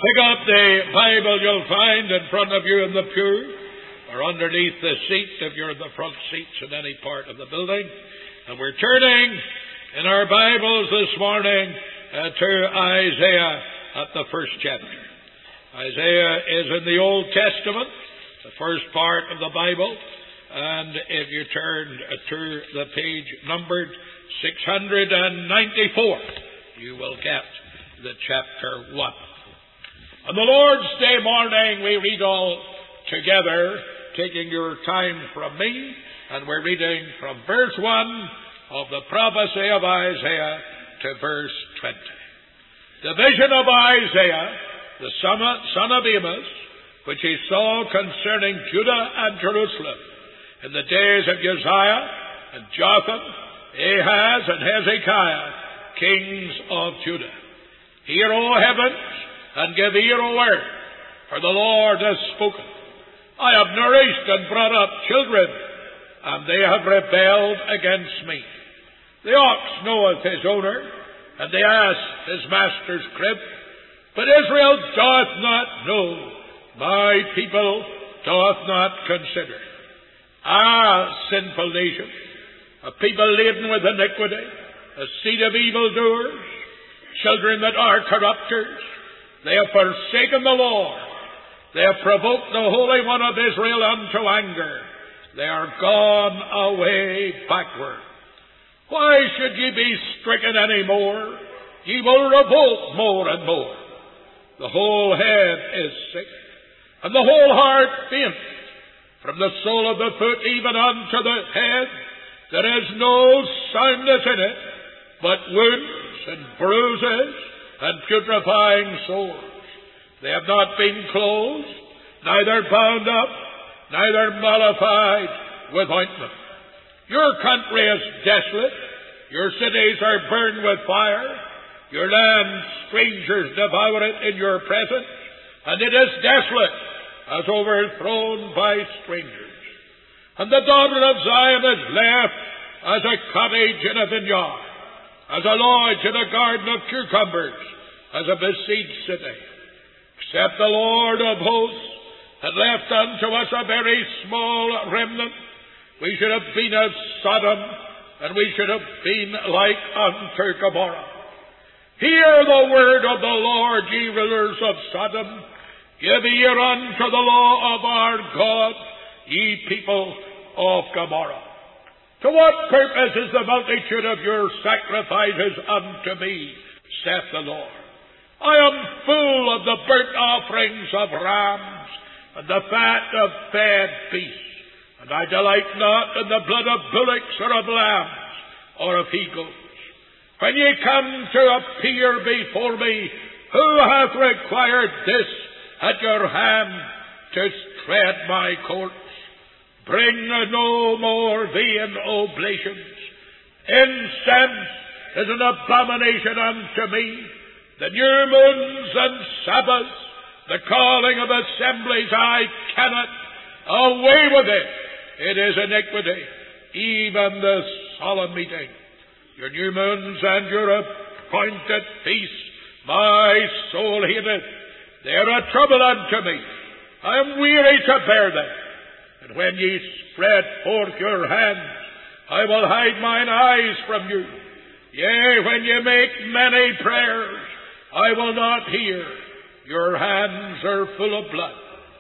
Pick up the Bible you'll find in front of you in the pew, or underneath the seat if you're in the front seats in any part of the building. And we're turning in our Bibles this morning to Isaiah at the first chapter. Isaiah is in the Old Testament, the first part of the Bible. And if you turn to the page numbered 694, you will get the chapter 1. On the Lord's Day morning, we read all together, taking your time from me, and we're reading from verse 1 of the prophecy of Isaiah to verse 20. The vision of Isaiah, the son of Amos, which he saw concerning Judah and Jerusalem in the days of Uzziah and Jotham, Ahaz and Hezekiah, kings of Judah. Hear, O heavens, and give ear, O earth, for the Lord has spoken. I have nourished and brought up children, and they have rebelled against me. The ox knoweth his owner, and the ass his master's crib, but Israel doth not know, my people doth not consider. Ah, sinful nation, a people laden with iniquity, a seed of evildoers, children that are corrupters. They have forsaken the Lord. They have provoked the Holy One of Israel unto anger. They are gone away backward. Why should ye be stricken any more? Ye will revolt more and more. The whole head is sick, and the whole heart faint. From the sole of the foot even unto the head, there is no soundness in it, but wounds and bruises and putrefying sores. They have not been closed, neither bound up, neither mollified with ointment. Your country is desolate, your cities are burned with fire, your land strangers devour it in your presence, and it is desolate, as overthrown by strangers. And the daughter of Zion is left as a cottage in a vineyard, as a lodge in a garden of cucumbers, as a besieged city. Except the Lord of hosts had left unto us a very small remnant, we should have been as Sodom, and we should have been like unto Gomorrah. Hear the word of the Lord, ye rulers of Sodom. Give ear unto the law of our God, ye people of Gomorrah. To what purpose is the multitude of your sacrifices unto me, saith the Lord? I am full of the burnt offerings of rams, and the fat of fed beasts, and I delight not in the blood of bullocks or of lambs, or of he-goats. When ye come to appear before me, who hath required this at your hand to tread my courts? Bring no more vain oblations. Incense is an abomination unto me. The new moons and Sabbaths, the calling of assemblies, I cannot. Away with it. It is iniquity, even the solemn meeting. Your new moons and your appointed feasts, my soul hateth. They are a trouble unto me. I am weary to bear them. And when ye spread forth your hands, I will hide mine eyes from you. Yea, when ye make many prayers, I will not hear. Your hands are full of blood.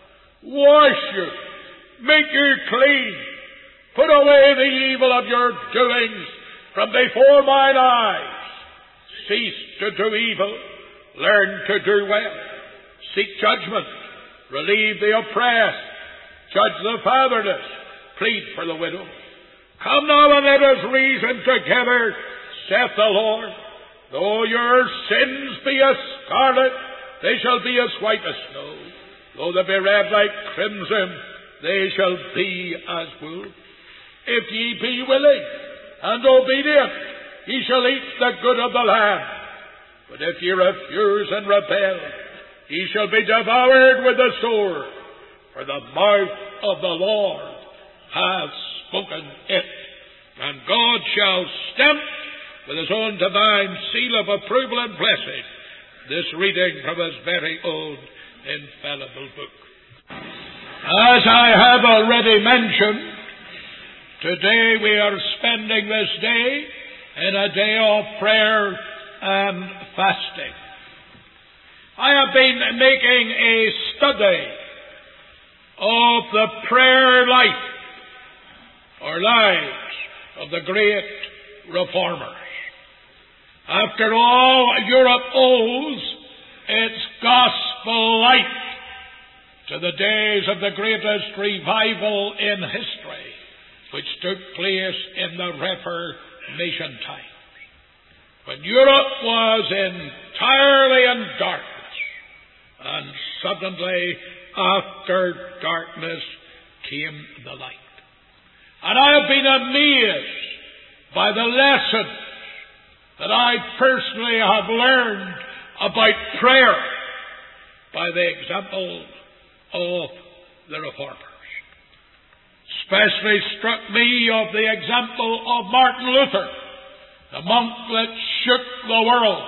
Wash you, make you clean. Put away the evil of your doings from before mine eyes. Cease to do evil, learn to do well. Seek judgment, relieve the oppressed, judge the fatherless, plead for the widow. Come now and let us reason together, saith the Lord. Though your sins be as scarlet, they shall be as white as snow. Though they be red like crimson, they shall be as wool. If ye be willing and obedient, ye shall eat the good of the land. But if ye refuse and rebel, ye shall be devoured with the sword. For the mouth of the Lord hath spoken it. And God shall stamp with his own divine seal of approval and blessing this reading from his very own infallible book. As I have already mentioned, today we are spending this day in a day of prayer and fasting. I have been making a study of the prayer life or lives of the great reformers. After all, Europe owes its gospel light to the days of the greatest revival in history, which took place in the Reformation times, when Europe was entirely in darkness, and suddenly after darkness came the light. And I have been amazed by the lessons that I personally have learned about prayer by the example of the reformers. Especially struck me of the example of Martin Luther, the monk that shook the world.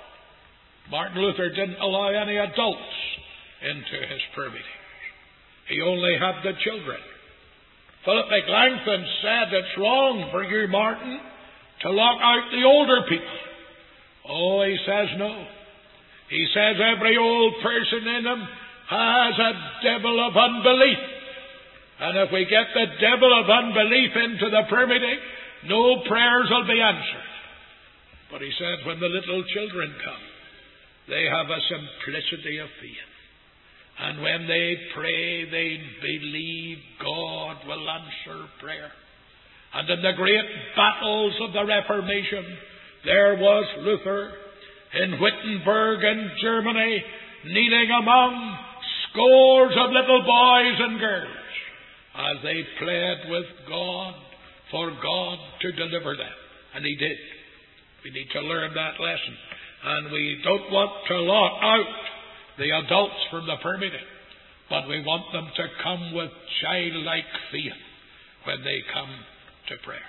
Martin Luther didn't allow any adults into his prayer meetings. He only had the children. Philip Melanchthon said, "It's wrong for you, Martin, to lock out the older people." Oh, he says no. He says every old person in them has a devil of unbelief. And if we get the devil of unbelief into the prayer meeting, no prayers will be answered. But he said when the little children come, they have a simplicity of faith. And when they pray, they believe God will answer prayer. And in the great battles of the Reformation, there was Luther in Wittenberg in Germany, kneeling among scores of little boys and girls as they pled with God for God to deliver them. And He did. We need to learn that lesson. And we don't want to lock out the adults from the prayer meeting, but we want them to come with childlike faith when they come to prayer.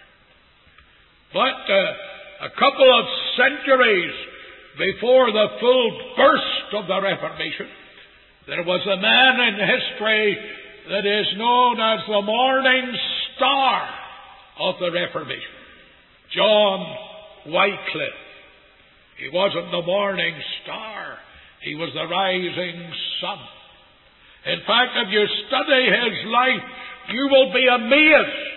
But a couple of centuries before the full burst of the Reformation, there was a man in history that is known as the morning star of the Reformation, John Wycliffe. He wasn't the morning star. He was the rising sun. In fact, if you study his life, you will be amazed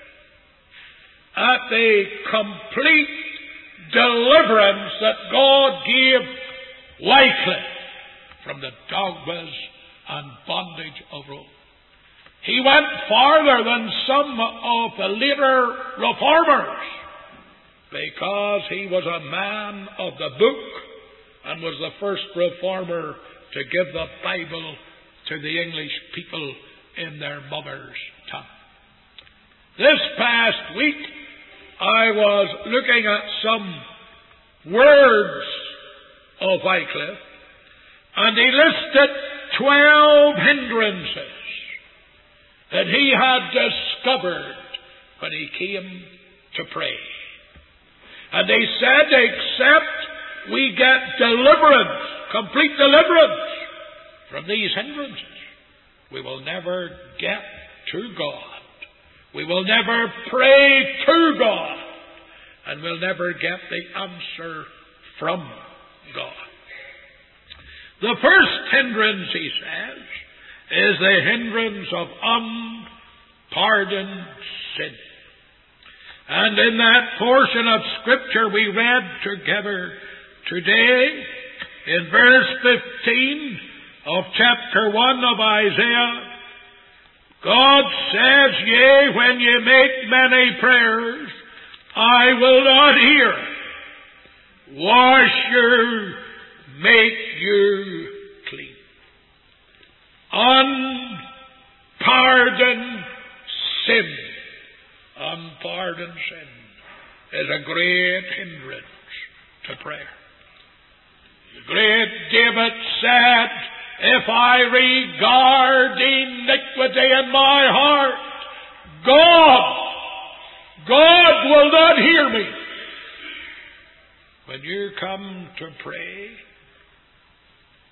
at the complete deliverance that God gave Wycliffe from the dogmas and bondage of Rome. He went farther than some of the later reformers because he was a man of the book and was the first reformer to give the Bible to the English people in their mother's tongue. This past week, I was looking at some words of Wycliffe, and he listed 12 hindrances that he had discovered when he came to pray. And they said, except we get deliverance, complete deliverance from these hindrances, we will never get to God. We will never pray to God. And we'll never get the answer from God. The first hindrance, he says, is the hindrance of unpardoned sin. And in that portion of Scripture we read together today, in verse 15 of chapter 1 of Isaiah, God says, "Yea, when ye make many prayers, I will not hear. Wash you, make you clean." Unpardoned sin. Unpardoned sin is a great hindrance to prayer. The great David said, "If I regard iniquity in my heart, God will not hear me." When you come to pray,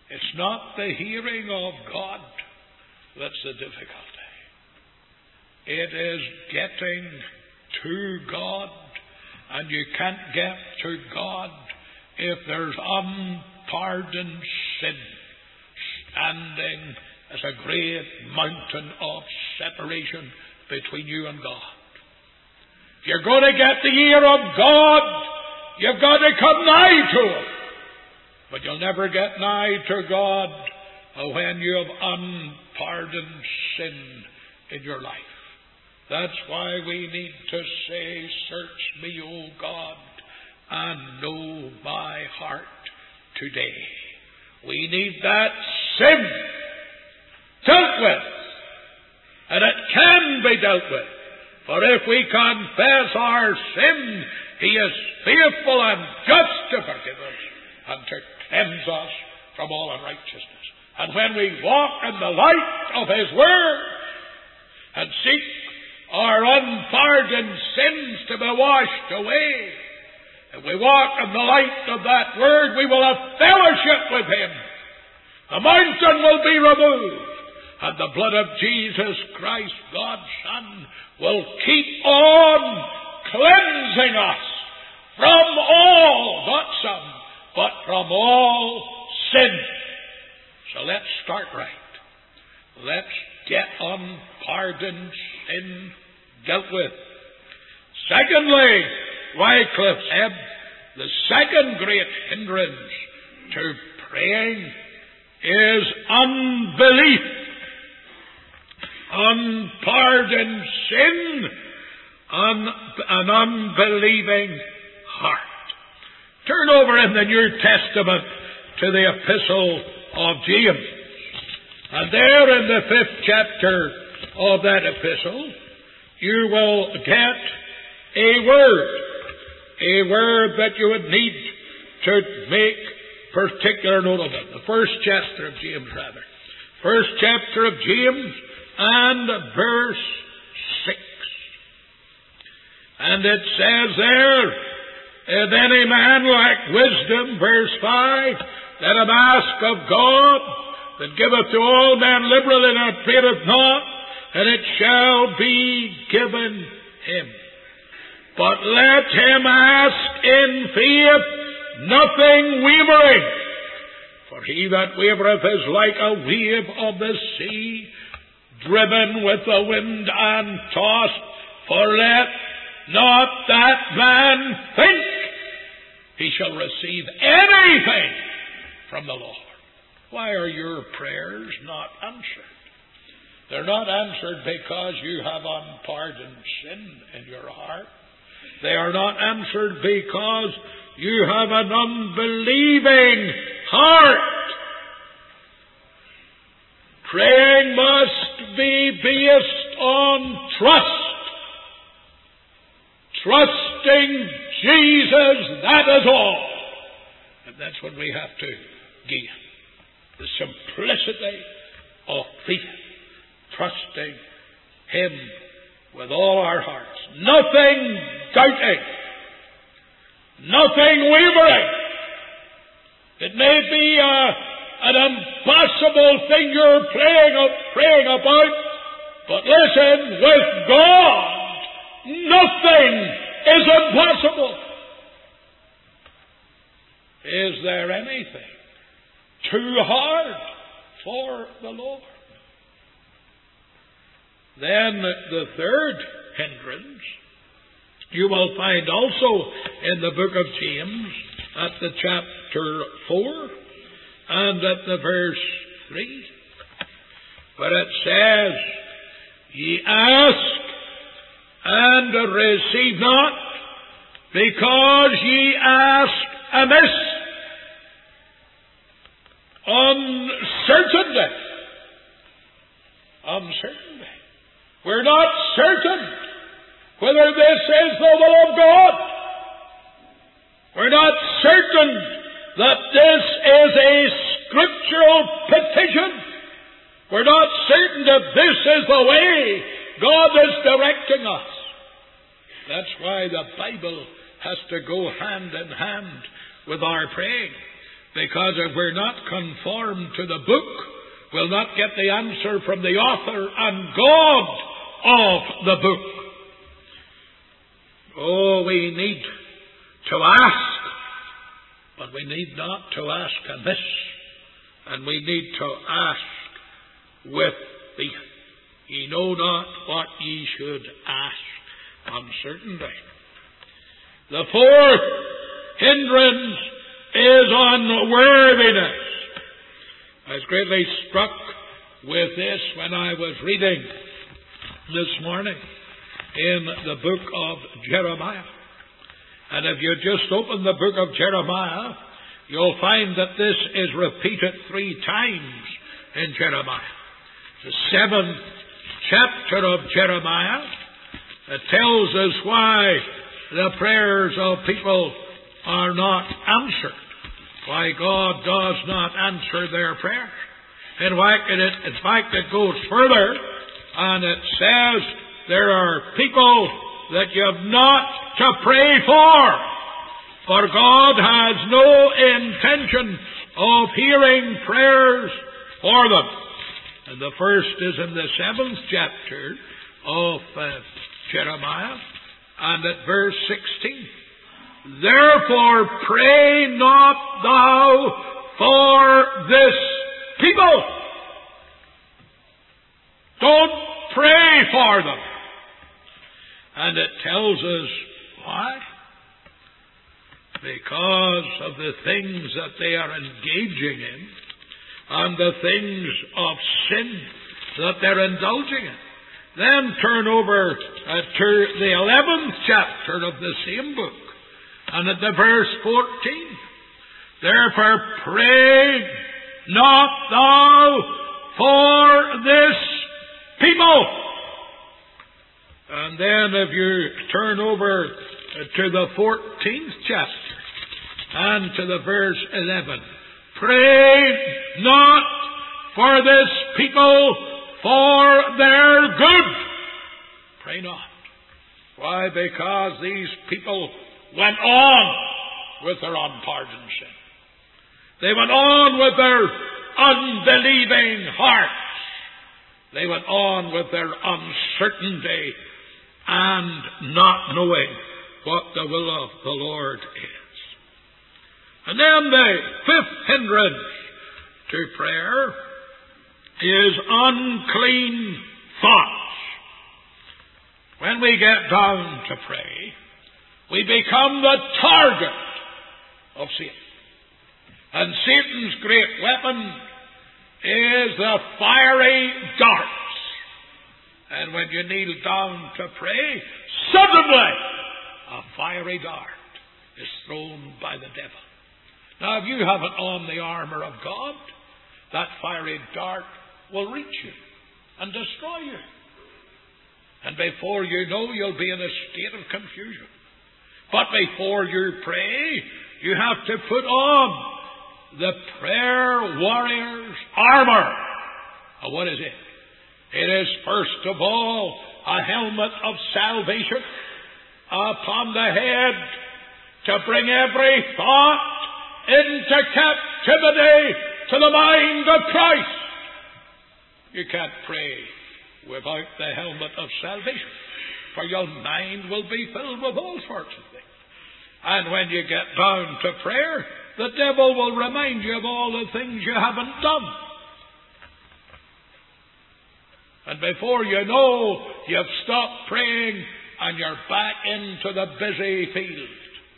It's not the hearing of God that's the difficulty. It is getting to God, and you can't get to God if there's unpardoned sin standing as a great mountain of separation between you and God. If you're going to get the ear of God, you've got to come nigh to Him. But you'll never get nigh to God when you have unpardoned sin in your life. That's why we need to say, search me, O God, and know my heart today. We need that sin dealt with. And it can be dealt with. For if we confess our sin, He is faithful and just to forgive us and to cleanse us from all unrighteousness. And when we walk in the light of His Word and seek our unpardoned sins to be washed away, if we walk in the light of that Word, we will have fellowship with Him. The mountain will be removed, and the blood of Jesus Christ, God's Son, will keep on cleansing us from all, not some, but from all sin. So let's start right. Let's get unpardoned sin dealt with. Secondly, Wycliffe said, the second great hindrance to praying is unbelief. Unpardoned sin, an unbelieving heart. Turn over in the New Testament to the Epistle of James. And there in the 5th chapter of that epistle, you will get a word that you would need to make particular note of it. The 1st chapter of James, rather. 1st chapter of James and verse 6. And it says there, if any man lack wisdom, verse 5, let him ask of God, that giveth to all men liberally and upbraideth not, and it shall be given him. But let him ask in faith, nothing wavering. For he that wavereth is like a wave of the sea, driven with the wind and tossed. For let not that man think he shall receive anything from the Lord. Why are your prayers not answered? They're not answered because you have unpardoned sin in your heart. They are not answered because you have an unbelieving heart. Praying must be based on trust. Trusting Jesus, that is all. And that's what we have to gain. The simplicity of faith. Trusting Him with all our hearts. Nothing doubting. Nothing wavering. It may be an impossible thing you're praying about, but listen, with God, nothing is impossible. Is there anything too hard for the Lord? Then the third hindrance you will find also in the book of James at the chapter 4 and at the verse 3, where it says, ye ask and receive not, because ye ask amiss. Uncertainty. We're not certain whether this is the will of God. We're not certain that this is a scriptural petition. We're not certain that this is the way God is directing us. That's why the Bible has to go hand in hand with our praying. Because if we're not conformed to the book, we'll not get the answer from the author and God of the book. Oh, we need to ask, but we need not to ask amiss, and we need to ask with faith. Ye know not what ye should ask on certain day. The fourth hindrance is unworthiness. I was greatly struck with this when I was reading this morning in the book of Jeremiah. And if you just open the book of Jeremiah, you'll find that this is repeated 3 times in Jeremiah. The 7th chapter of Jeremiah, it tells us why the prayers of people are not answered, why God does not answer their prayers. In fact, it goes further, and it says there are people that you have not to pray for God has no intention of hearing prayers for them. And the first is in the 7th chapter of Jeremiah, and at verse 16. Therefore pray not thou for this people. Don't pray for them. And it tells us why. Because of the things that they are engaging in, and the things of sin that they're indulging in. Then turn over to the 11th chapter of the same book, and at the verse 14. Therefore pray not thou for this people. And then if you turn over to the 14th chapter, and to the verse 11. Pray not for this people for their good. Pray not. Why? Because these people went on with their unpardoned sin. They went on with their unbelieving hearts. They went on with their uncertainty and not knowing what the will of the Lord is. And then the 5th hindrance to prayer is unclean thoughts. When we get down to pray, we become the target of Satan. And Satan's great weapon is the fiery darts. And when you kneel down to pray, suddenly a fiery dart is thrown by the devil. Now, if you haven't on the armour of God, that fiery dart will reach you and destroy you. And before you know, you'll be in a state of confusion. But before you pray, you have to put on the prayer warrior's armour. Now, what is it? It is, first of all, a helmet of salvation upon the head to bring every thought into captivity to the mind of Christ. You can't pray without the helmet of salvation, for your mind will be filled with all sorts of things. And when you get down to prayer, the devil will remind you of all the things you haven't done. And before you know, you've stopped praying and you're back into the busy field.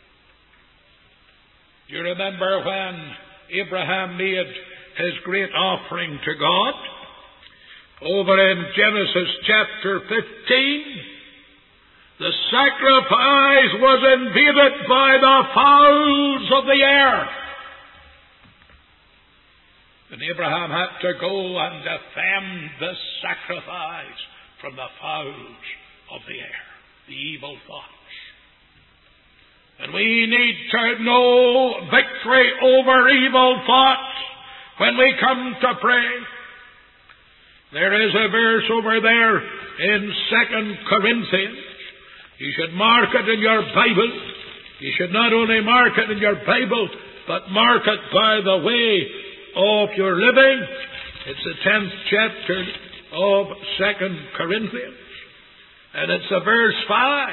You remember when Abraham made his great offering to God? Over in Genesis chapter 15, the sacrifice was invaded by the fowls of the air. And Abraham had to go and defend the sacrifice from the fowls of the air, the evil thoughts. And we need to know victory over evil thoughts when we come to pray. There is a verse over there in 2 Corinthians. You should mark it in your Bible. You should not only mark it in your Bible, but mark it by the way of your living. It's the 10th chapter of 2 Corinthians. And it's the verse 5.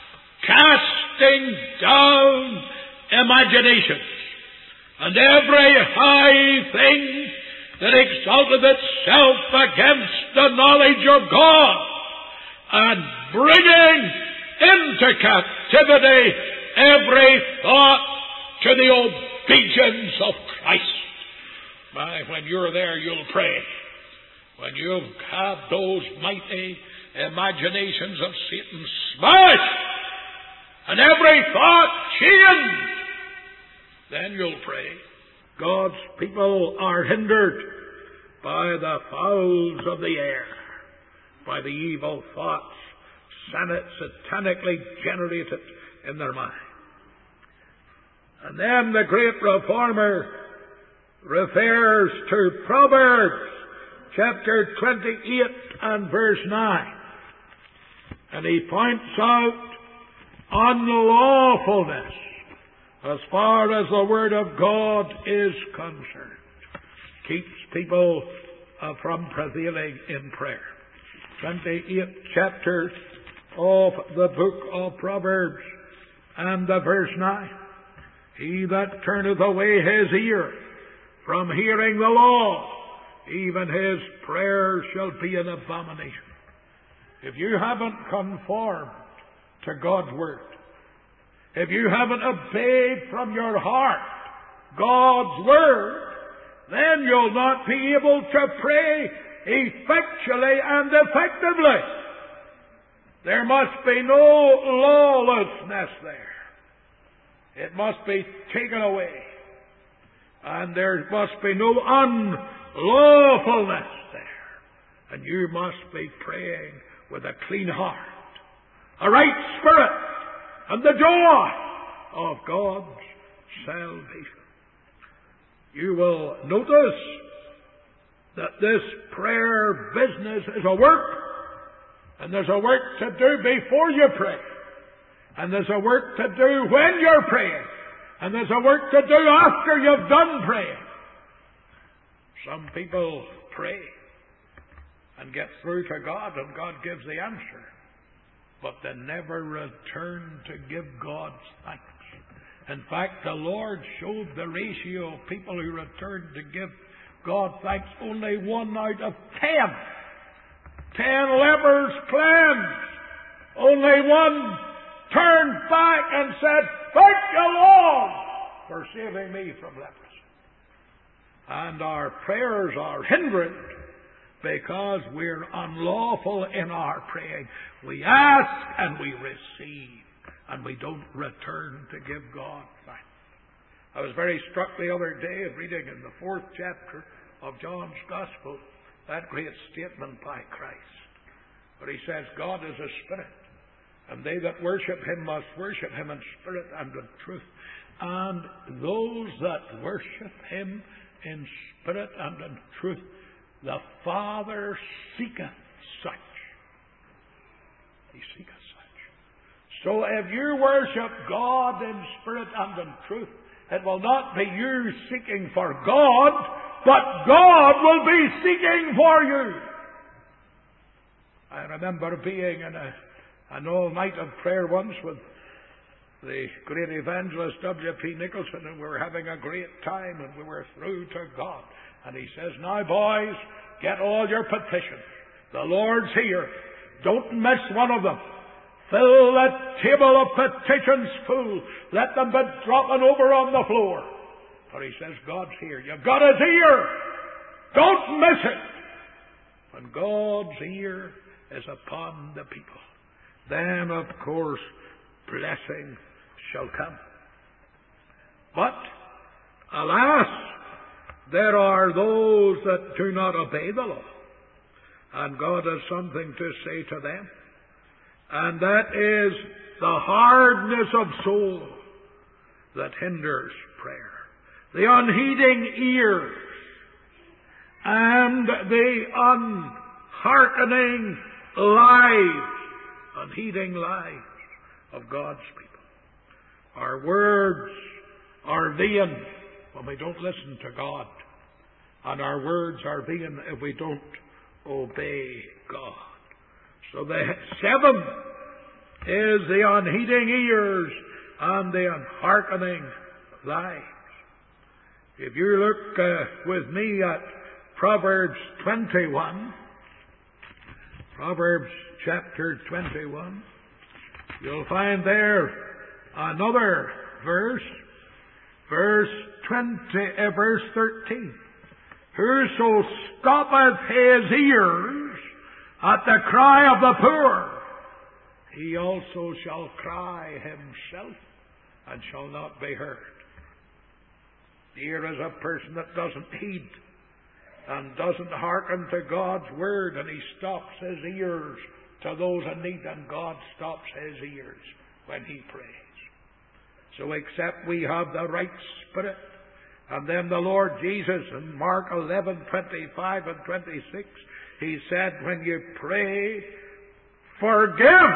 Casting down imaginations and every high thing that exalteth itself against the knowledge of God, and bringing into captivity every thought to the obedience of Christ. When you're there, you'll pray. When you have those mighty imaginations of Satan smashed and every thought changed, then you'll pray. God's people are hindered by the fowls of the air, by the evil thoughts satanically generated in their mind. And then the great reformer refers to Proverbs chapter 28 and verse 9. And he points out unlawfulness as far as the Word of God is concerned. Keeps people from prevailing in prayer. 28th chapter of the book of Proverbs and the verse 9. He that turneth away his ear from hearing the law, even his prayer shall be an abomination. If you haven't conformed to God's Word, if you haven't obeyed from your heart God's Word, then you'll not be able to pray effectually and effectively. There must be no lawlessness there. It must be taken away. And there must be no unlawfulness there. And you must be praying with a clean heart, a right spirit, and the joy of God's salvation. You will notice that this prayer business is a work. And there's a work to do before you pray. And there's a work to do when you're praying. And there's a work to do after you've done praying. Some people pray and get through to God, and God gives the answer. But they never return to give God thanks. In fact, the Lord showed the ratio of people who returned to give God thanks. Only 1 out of 10. 10 lepers cleansed. Only 1 turned back and said, "Thank you, Lord, for saving me from leprosy." And our prayers are hindered because we're unlawful in our praying. We ask and we receive, and we don't return to give God thanks. I was very struck the other day at reading in the 4th chapter of John's Gospel that great statement by Christ, where he says, God is a spirit, and they that worship him must worship him in spirit and in truth. And those that worship him in spirit and in truth, the Father seeketh such. He seeketh such. So if you worship God in spirit and in truth, it will not be you seeking for God, but God will be seeking for you. I remember being in an all-night of prayer once with the great evangelist W.P. Nicholson, and we were having a great time, and we were through to God. And he says, "Now, boys, get all your petitions. The Lord's here. Don't miss one of them. Fill that table of petitions full. Let them be dropping over on the floor." For he says, God's here. You've got his ear. Don't miss it. When God's ear is upon the people, then, of course, blessing shall come. But, alas, there are those that do not obey the law. And God has something to say to them. And that is the hardness of soul that hinders prayer. The unheeding ears and the unhearkening lives, unheeding lives of God's people. Our words are vain. when we don't listen to God. And our words are vain if we don't obey God. So the 7 is the unheeding ears and the unhearkening lives. If you look with me at Proverbs 21, Proverbs chapter 21, you'll find there another verse, verse 13. Whoso stoppeth his ears at the cry of the poor, he also shall cry himself and shall not be heard. Here is a person that doesn't heed and doesn't hearken to God's word, and he stops his ears to those in need, and God stops his ears when he prays. So except we have the right spirit, and then the Lord Jesus in Mark 11:25 and 26, he said, when you pray, forgive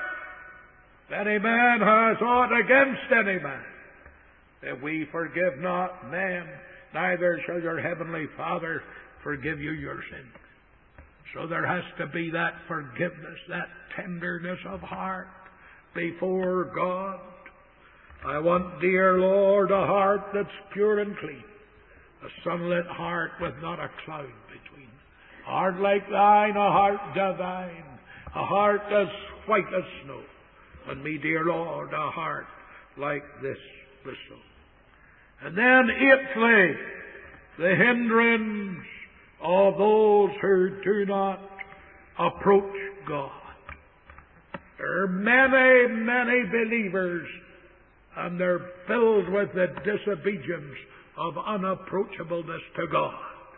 any man has aught against any man. If we forgive not men, neither shall your heavenly Father forgive you your sins. So there has to be that forgiveness, that tenderness of heart before God. I want, dear Lord, a heart that's pure and clean, a sunlit heart with not a cloud between. A heart like thine, a heart divine, a heart as white as snow. And me, dear Lord, a heart like this whistle. And then 8thly, the hindrance of those who do not approach God. There are many, many believers, and they're filled with the disobedience of unapproachableness to God.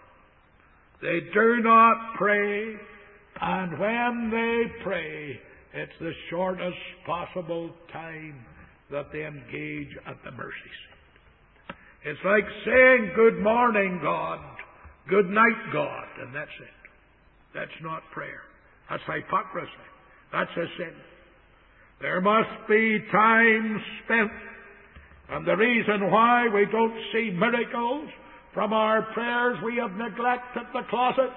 They do not pray, and when they pray, it's the shortest possible time that they engage at the mercy seat. It's like saying, good morning, God, good night, God, and that's it. That's not prayer. That's hypocrisy. That's a sin. There must be time spent. And the reason why we don't see miracles from our prayers, we have neglected the closet.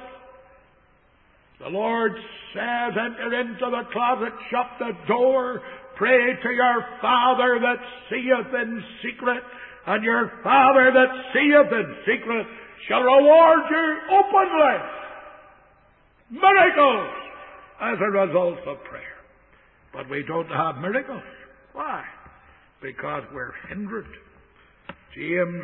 The Lord says, enter into the closet, shut the door, pray to your Father that seeth in secret, and your Father that seeth in secret shall reward you openly. Miracles as a result of prayer. But we don't have miracles. Why? Because we're hindered. James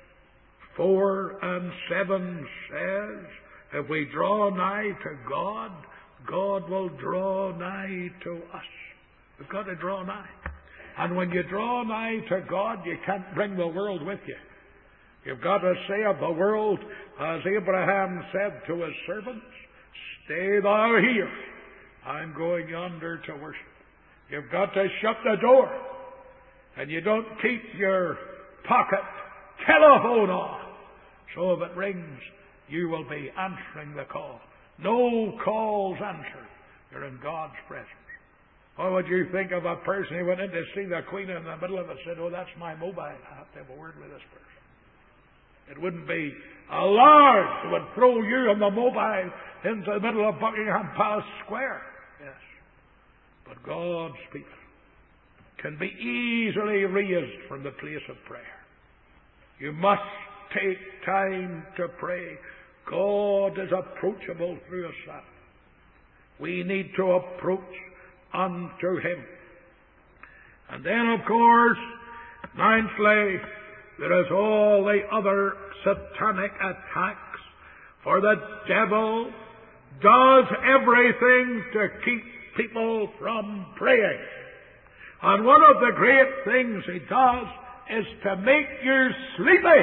4:7 says, if we draw nigh to God, God will draw nigh to us. We've got to draw nigh. And when you draw nigh to God, you can't bring the world with you. You've got to say of the world, as Abraham said to his servants, stay thou here. I'm going yonder to worship. You've got to shut the door. And you don't keep your pocket telephone on. So if it rings, you will be answering the call. No calls answered. You're in God's presence. What would you think of a person who went in to see the Queen in the middle of it and said, oh, that's my mobile. I have to have a word with this person. It wouldn't be allowed. It would throw you and the mobile into the middle of Buckingham Palace Square. Yes. But God's people can be easily raised from the place of prayer. You must take time to pray. God is approachable through a Son. We need to approach unto Him. And then, of course, 9thly, there is all the other satanic attacks. For the devil does everything to keep people from praying. And one of the great things he does is to make you sleepy.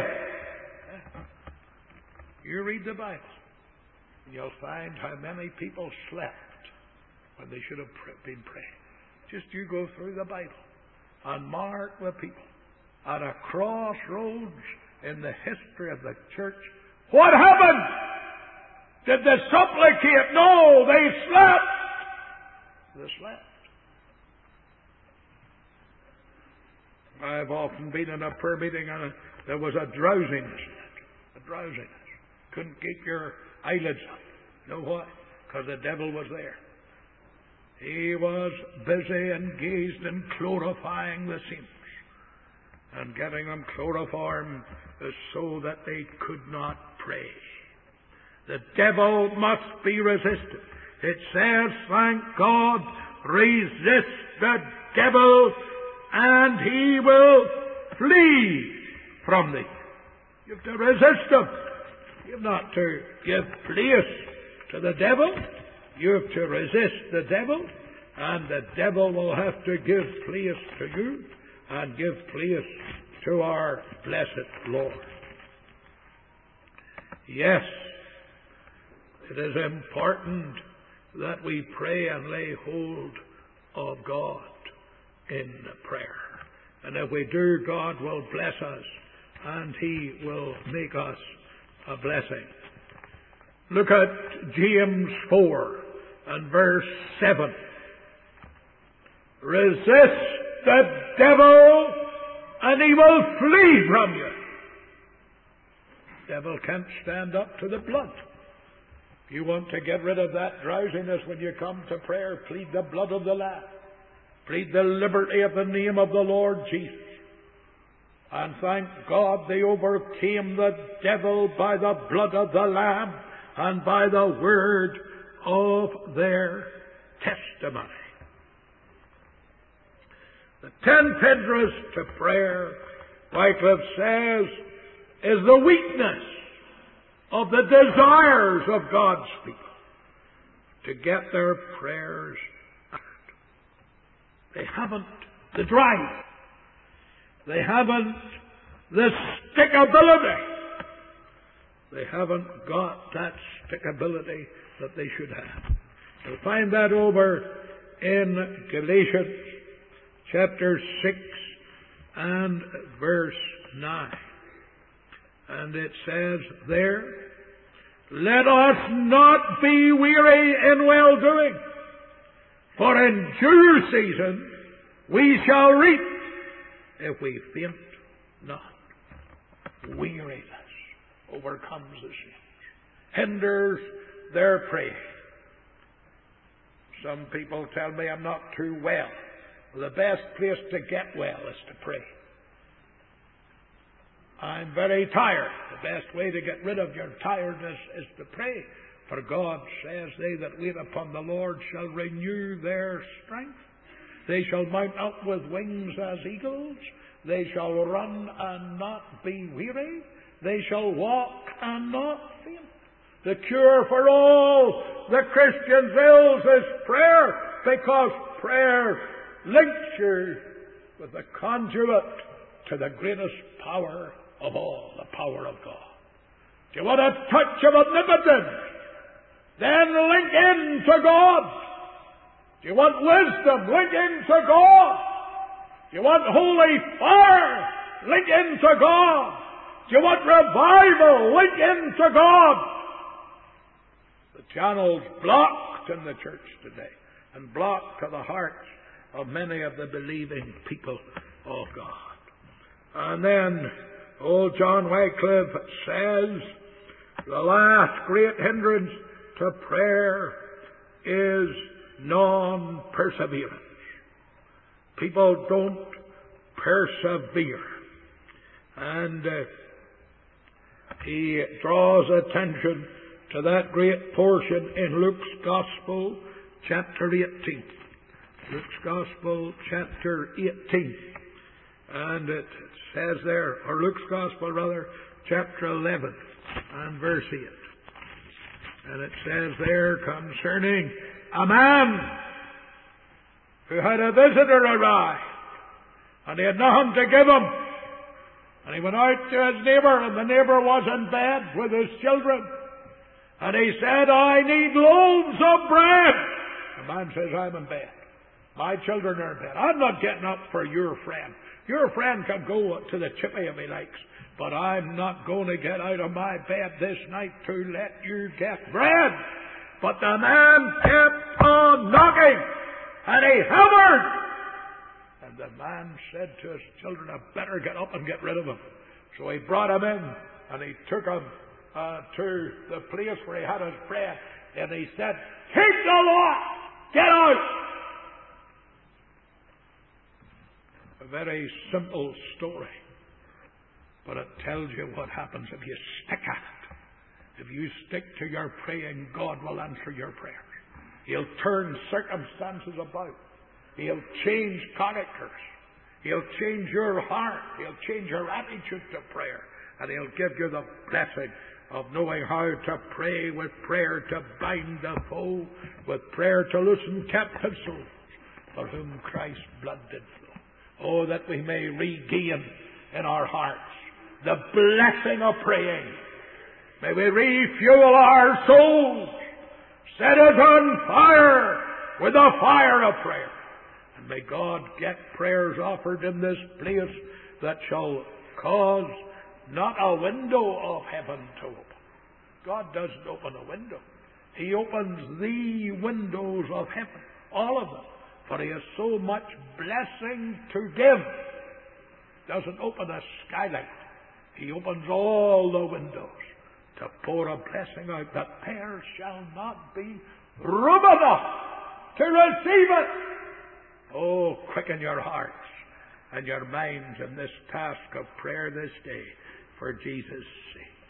You read the Bible, and you'll find how many people slept when they should have been praying. Just you go through the Bible and mark the people at a crossroads in the history of the church. What happened? Did they supplicate? No, they slept. They slept. I've often been in a prayer meeting and There was a drowsiness in it. A drowsiness. Couldn't keep your eyelids up. You know why? Because the devil was there. He was busy engaged in chlorifying the saints and getting them chloroformed so that they could not pray. The devil must be resisted. It says, thank God, resist the devil and he will flee from thee. You have to resist him. You have not to give place to the devil. You have to resist the devil, and the devil will have to give place to you and give place to our blessed Lord. Yes, it is important that we pray and lay hold of God in prayer. And if we do, God will bless us and He will make us a blessing. Look at James 4 and verse 7. Resist the devil and he will flee from you. The devil can't stand up to the blood. If you want to get rid of that drowsiness when you come to prayer, plead the blood of the Lamb. Plead the liberty of the name of the Lord Jesus. And thank God they overcame the devil by the blood of the Lamb and by the word of their testimony. The 10 hindrances to prayer, Wycliffe says, is the weakness of the desires of God's people to get their prayers out. They haven't the drive. They haven't the stickability. They haven't got that stickability that they should have. You'll find that over in Galatians chapter 6 and verse 9. And it says there, let us not be weary in well-doing, for in due season we shall reap if we faint not. Weariness overcomes the sins, hinders their praying. Some people tell me I'm not too well. Well, the best place to get well is to pray. I'm very tired. The best way to get rid of your tiredness is to pray. For God says, they that wait upon the Lord shall renew their strength. They shall mount up with wings as eagles. They shall run and not be weary. They shall walk and not faint. The cure for all the Christian's ills is prayer, because prayer links you with the conduit to the greatest power of all, the power of God. Do you want a touch of omnipotence? Then link in to God. Do you want wisdom? Link in to God. Do you want holy fire? Link in to God. Do you want revival? Link in to God. The channel's blocked in the church today, and blocked to the hearts of many of the believing people of God. And then old John Wycliffe says, the last great hindrance to prayer is non-perseverance. People don't persevere. And he draws attention to that great portion in Luke's Gospel, chapter 18. Luke's Gospel, chapter 18. And it says there, or Luke's Gospel rather, chapter 11 and verse 8. And it says there concerning a man who had a visitor arrive, and he had nothing to give him. And he went out to his neighbour, and the neighbour was in bed with his children. And he said, I need loaves of bread. The man says, I'm in bed. My children are in bed. I'm not getting up for your friend. Your friend can go to the chippy if he likes, but I'm not going to get out of my bed this night to let you get bread. But the man kept on knocking, and he hammered. And the man said to his children, I better get up and get rid of him. So he brought him in, and he took him to the place where he had his bread, and he said, "Take the lot! Get out!" A very simple story, but it tells you what happens if you stick at it. If you stick to your praying, God will answer your prayers. He'll turn circumstances about. He'll change characters. He'll change your heart. He'll change your attitude to prayer. And He'll give you the blessing of knowing how to pray, with prayer to bind the foe, with prayer to loosen captive souls, for whom Christ's blood did flow. Oh, that we may regain in our hearts the blessing of praying. May we refuel our souls, set us on fire with the fire of prayer. And may God get prayers offered in this place that shall cause not a window of heaven to open. God doesn't open a window. He opens the windows of heaven, all of them. For He has so much blessing to give. Doesn't open a skylight. He opens all the windows to pour a blessing out that there shall not be room enough to receive it. Oh, quicken your hearts and your minds in this task of prayer this day for Jesus' sake.